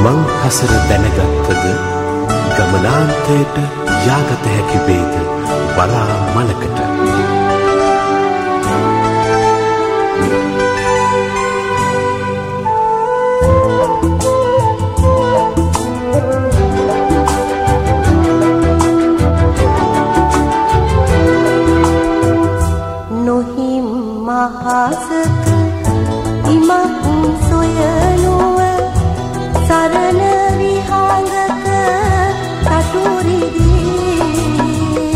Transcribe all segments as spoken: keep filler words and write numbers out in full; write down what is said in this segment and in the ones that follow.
මං හසර දැනගත්තද ගමනාන්තයට යාගත හැකි වේද වලා මලකට. නොහිම් මහසක ඉමක් සොයනුව සරණ විහාඟක කටුරිදී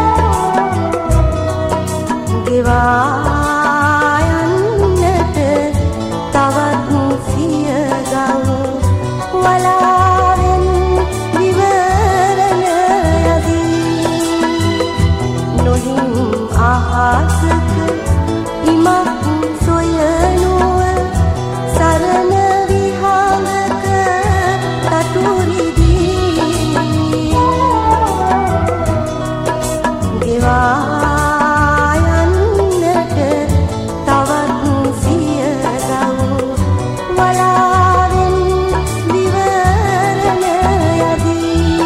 ගෙවා යන්නට තවත් සිය ගව් වලාවෙන් විවරණ යදී නොහිම් අහසක ඉමක් සොයනුව සරණ විහාඟක කටුරිදී ගෙවා යන්නට තවත් සිය ගව් වලාවෙන් විවරණ යදී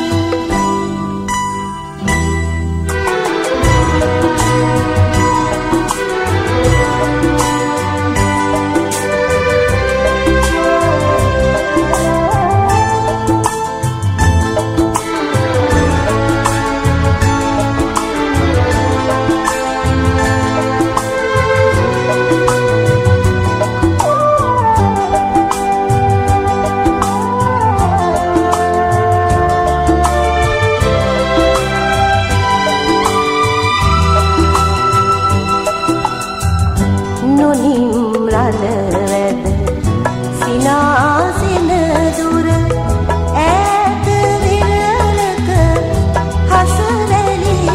නොනිම් රළ වැද සිනාසෙන දුර ඈත විරලක හසරැලි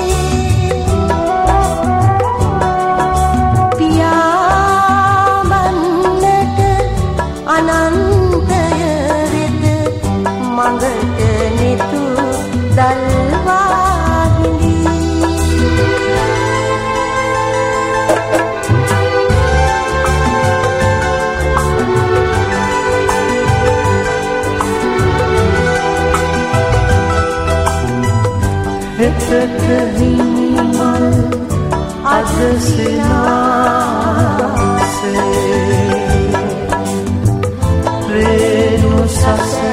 පියාඹන්නට අනන්තය වෙත මඟට නිතු දල්වා හිඳී හෙතට හිමිමල් අද සිනාසේ රේණු සස